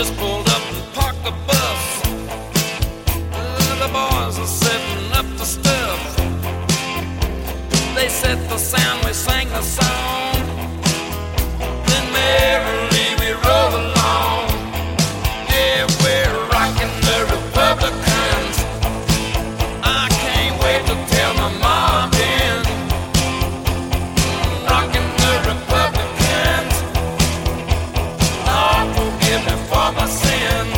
just pulled up and parked the bus. The boys are setting up the stuff. They set the sound, we sang the song. Then merrily we roll along. Yeah, we're rocking the Republicans. I can't wait to tell my mom again. Rocking the Republicans. Lord, forgive me for my sins.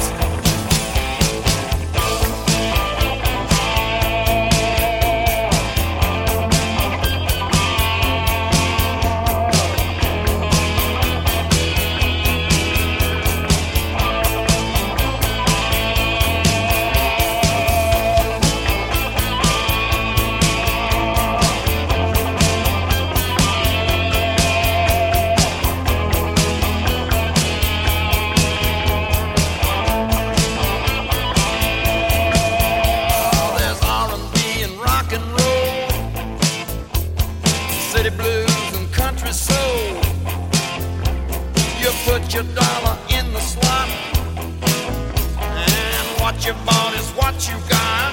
City blues and country soul. You put your dollar in the slot, and what you bought is what you got.